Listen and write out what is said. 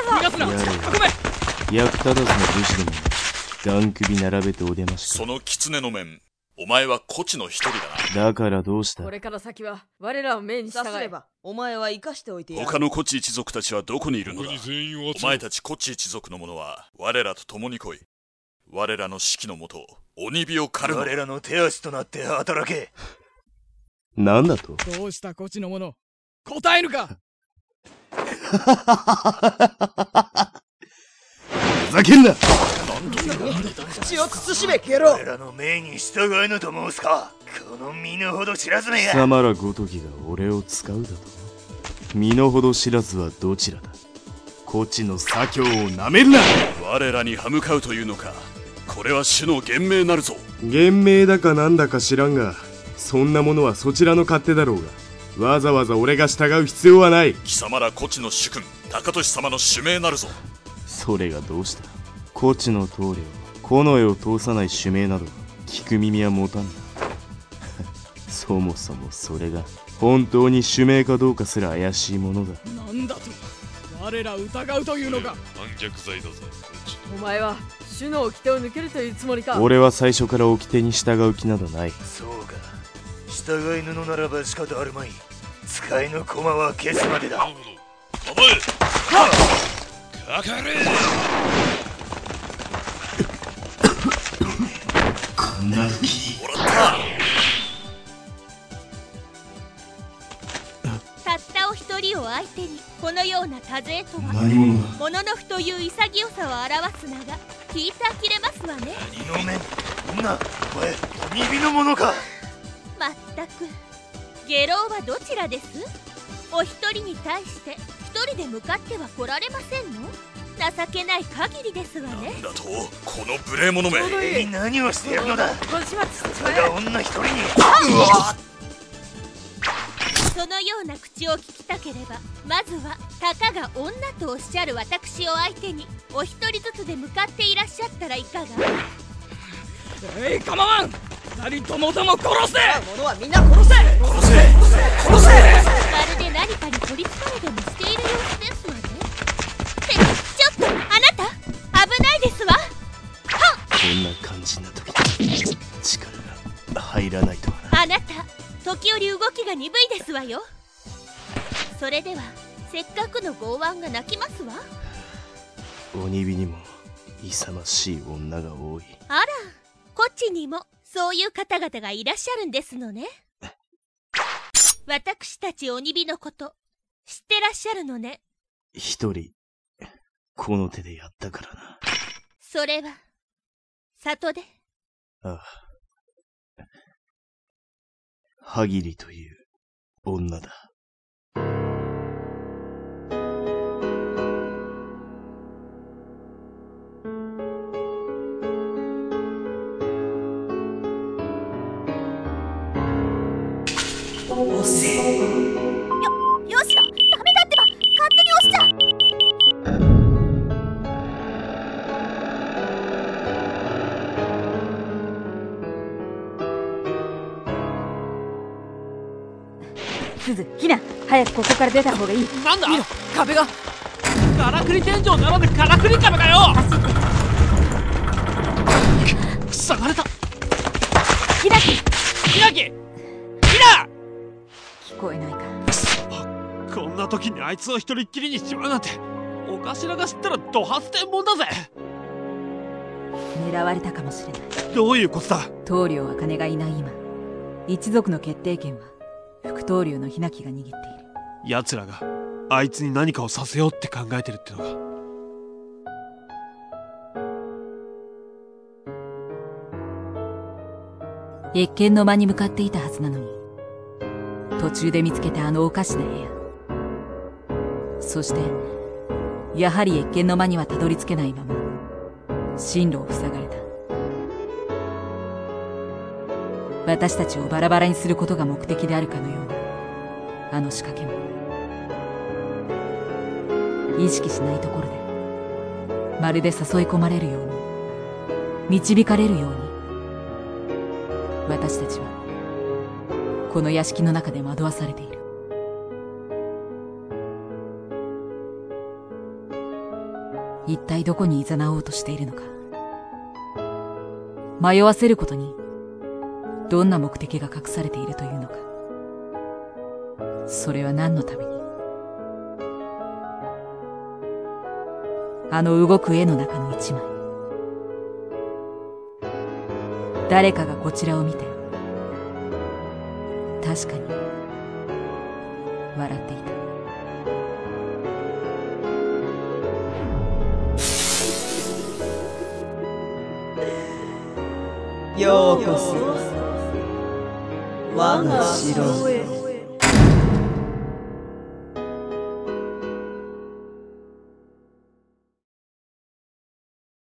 逃がすな。囲め。役立たずの武士ども、ガン首並べてお出ましか。 その狐の面、お前はコチの一人だな。だからどうした？ これから先は我らを命に従え。 さすればお前は生かしておいてやる。 他のコチ一族たちはどこにいるのだ？お前たちコチ一族の者は我らと共に来い。我らの指揮のもと鬼火を狩るの。 我らの手足となって働け。 なんだと？ どうしたコチの者、答えるか。 ふざけんな。 口を慎めケロ。 我らの命に従えぬと申すか。この身の程知らずめが。 貴様らごときが俺を使うだと？身の程知らずはどちらだ？コチの左京をなめるな。 我らに歯向かうというのか。これは主の厳命なるぞ。 厳命だかなんだか知らんが、そんなものはそちらの勝手だろうが、わざわざ俺が従う必要はない。 貴様らコチの主君高俊様の主命なるぞ。 それがどうした？コチの棟梁、近衛を通さない主命など聞く耳は持たんだ。そもそもそれが本当に主命かどうかすら怪しいものだ。 なんだと？我ら疑うというのか？ 反逆罪だぞ。 お前は主の掟を抜けるというつもりか？ 俺は最初から掟に従う気などない。 そうか、従い布ならば仕方あるまい。使いの駒は消すまでだ。 なるほど。構え。かかれ。 こんな時もらった。 たったお一人を相手にこのような多勢とは何者だ？ もののふという潔さを表す名が聞いて呆れますわね。 何の面、こんなお前鬼火の者か。 まったく下郎はどちらです？お一人に対して一人で向かっては来られませんの？情けない限りですわね。 なんだとこの無礼者め。 何をしてやるのだ。 今始末しちまえ。 ただ女一人に。 そのような口を聞きたければ、まずはたかが女とおっしゃる私を相手にお一人ずつで向かっていらっしゃったらいかが？ 構わん。二人とも殺せ。 者はみんな殺せ。 殺せ殺せ。 まるで何かに取りつかれでもしている様子ですわね。ってちょっとあなた危ないですわ。はっ。 こんな感じな時力が入らないとはな。 あなた時折動きが鈍いですわよ。それではせっかくの剛腕が泣きますわ。 鬼火にも勇ましい女が多い。 あら、こっちにもそういう方々がいらっしゃるんですのね。私たち鬼火のこと知ってらっしゃるのね。 一人この手でやったからな。 それは里で？ ああ、ハギリという女だ。 押せ。 よしだ、ダメだってば、勝手に押しちゃ。 すず、ひな、早くここから出た方がいい。 なんだ？ 壁がからくり天井ならぬからくり壁かよ。 走って。 塞がれた。 ひなき、 ひなき、ひな。 聞こえないか。 こんな時にあいつを一人っきりにしちまうなんて、お頭が知ったらド発展もんだぜ。 狙われたかもしれない。 どういうことだ？ 棟梁茜がいない今、一族の決定権は副棟梁のひなきが握っている。 奴らがあいつに何かをさせようって考えてるってのか。 謁見の間に向かっていたはずなのに、途中で見つけたあのおかしな部屋。そしてやはり謁見の間にはたどり着けないまま進路を塞がれた。私たちをバラバラにすることが目的であるかのようなあの仕掛けも、意識しないところでまるで誘い込まれるように、導かれるように、私たちはこの屋敷の中で惑わされている。 一体どこに誘おうとしているのか。迷わせることにどんな目的が隠されているというのか。それは何のために。あの動く絵の中の一枚、誰かがこちらを見て確かに笑っていた。 ようこそ我が城へ。